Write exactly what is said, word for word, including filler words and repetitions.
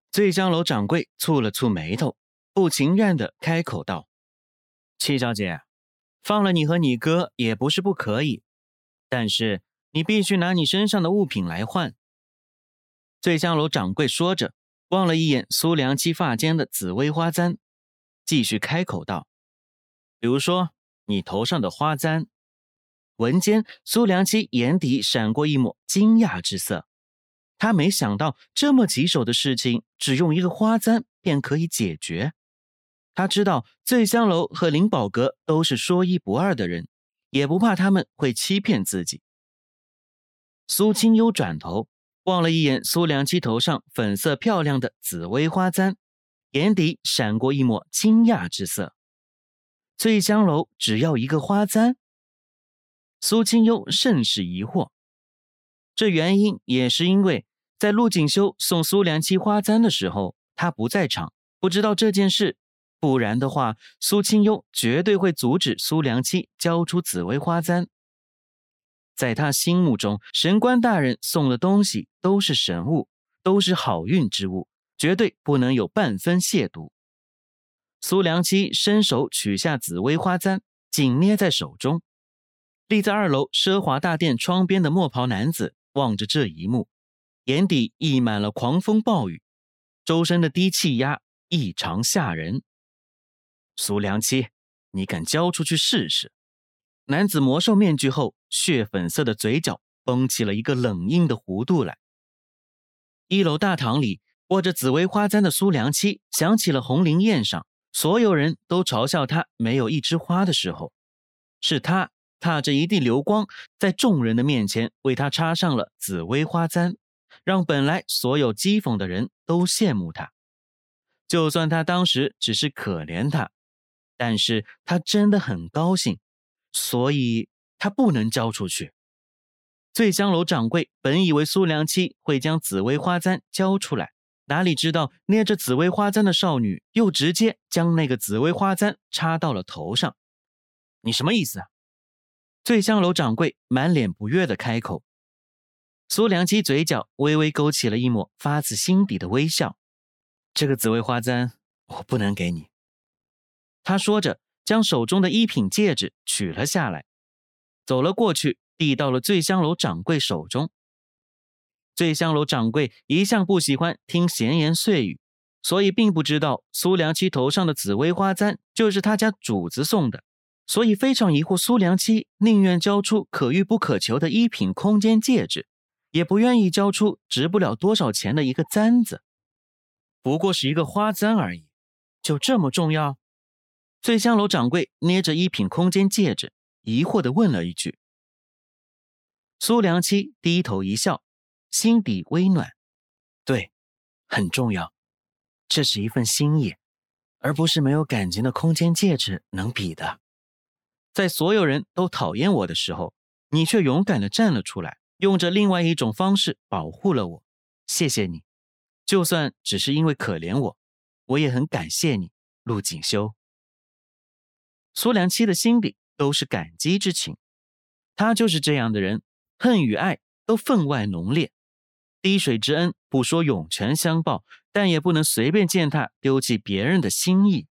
醉香楼掌柜蹙了蹙眉头，不情愿地开口道：七小姐，放了你和你哥也不是不可以，但是你必须拿你身上的物品来换。醉香楼掌柜说着，望了一眼苏良七发间的紫薇花簪，继续开口道：比如说你头上的花簪。闻间，苏良七眼底闪过一抹惊讶之色，他没想到这么棘手的事情只用一个花簪便可以解决。他知道醉香楼和灵宝阁都是说一不二的人，也不怕他们会欺骗自己。苏清幽转头望了一眼苏良七头上粉色漂亮的紫薇花簪，眼底闪过一抹惊讶之色。醉香楼只要一个花簪？苏清幽甚是疑惑，这原因也是因为在陆锦修送苏良七花簪的时候，他不在场，不知道这件事，不然的话，苏清幽绝对会阻止苏良七交出紫薇花簪。在他心目中，神官大人送的东西都是神物，都是好运之物，绝对不能有半分亵渎。苏良七伸手取下紫薇花簪，紧捏在手中。立在二楼奢华大殿窗边的墨袍男子望着这一幕，眼底溢满了狂风暴雨，周身的低气压异常吓人。苏良七，你敢交出去试试？男子魔兽面具后血粉色的嘴角绷起了一个冷硬的弧度来。一楼大堂里握着紫薇花簪的苏良七想起了红灵宴上所有人都嘲笑他没有一枝花的时候，是他踏着一地流光，在众人的面前为他插上了紫薇花簪，让本来所有讥讽的人都羡慕他。就算他当时只是可怜他，但是他真的很高兴，所以他不能交出去。醉香楼掌柜本以为苏良七会将紫薇花簪交出来，哪里知道捏着紫薇花簪的少女又直接将那个紫薇花簪插到了头上。你什么意思啊？醉香楼掌柜满脸不悦地开口。苏良七嘴角微微勾起了一抹发自心底的微笑。这个紫薇花簪我不能给你。他说着将手中的一品戒指取了下来，走了过去，递到了醉香楼掌柜手中。醉香楼掌柜一向不喜欢听闲言碎语，所以并不知道苏良七头上的紫薇花簪就是他家主子送的，所以非常疑惑苏良七宁愿交出可遇不可求的一品空间戒指，也不愿意交出值不了多少钱的一个簪子。不过是一个花簪而已，就这么重要？醉香楼掌柜捏着一品空间戒指，疑惑地问了一句。苏良七低头一笑，心底微暖。对，很重要，这是一份心意，而不是没有感情的空间戒指能比的。在所有人都讨厌我的时候，你却勇敢地站了出来，用着另外一种方式保护了我。谢谢你，就算只是因为可怜我，我也很感谢你，陆锦修。苏良七的心里都是感激之情，他就是这样的人，恨与爱都分外浓烈。滴水之恩不说涌泉相报，但也不能随便践踏丢弃别人的心意。